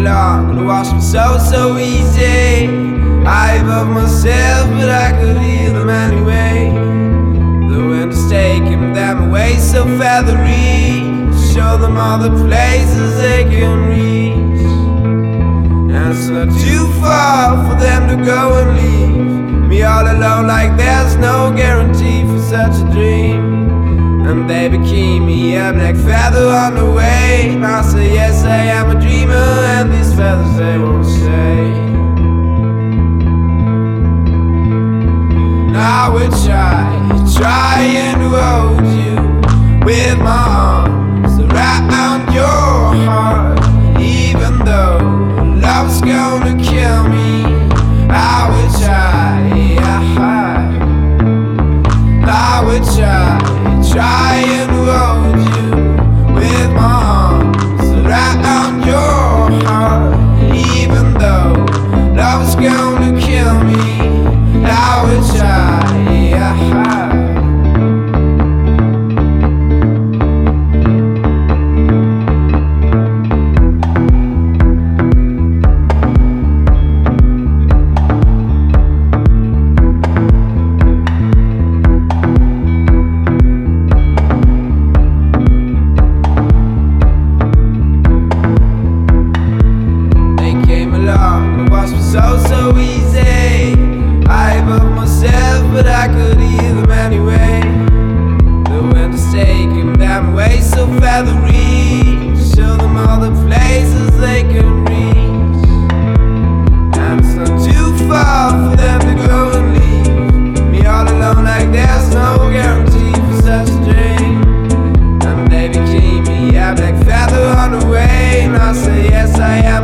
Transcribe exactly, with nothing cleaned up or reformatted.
along and watched me so, so easy. I above myself, but I could hear them anyway. The wind is taking them away so feathery, to show them all the places they can reach. And it's not too far for them to go and leave me all alone, like there's no guarantee for such a dream. And baby, keep me a black feather on the way. And I say yes, I am a dreamer, and these feathers they won't stay. Now I would try, trying to hold you with my arms around your heart. Even though love's gonna kill me, I would try, I would try, trying to hold you with my arms around your heart. Even though love's gonna kill me, I would try. So, so easy. I above myself, but I could hear them anyway. The wind is taking them away so feathery, to show them all the places they can reach. And it's not too far for them to go and leave me all alone, like there's no guarantee for such a dream. And baby, keep me a black feather on the way. And I say yes, I am